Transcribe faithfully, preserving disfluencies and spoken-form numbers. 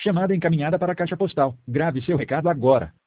Chamada encaminhada para a caixa postal. Grave seu recado agora.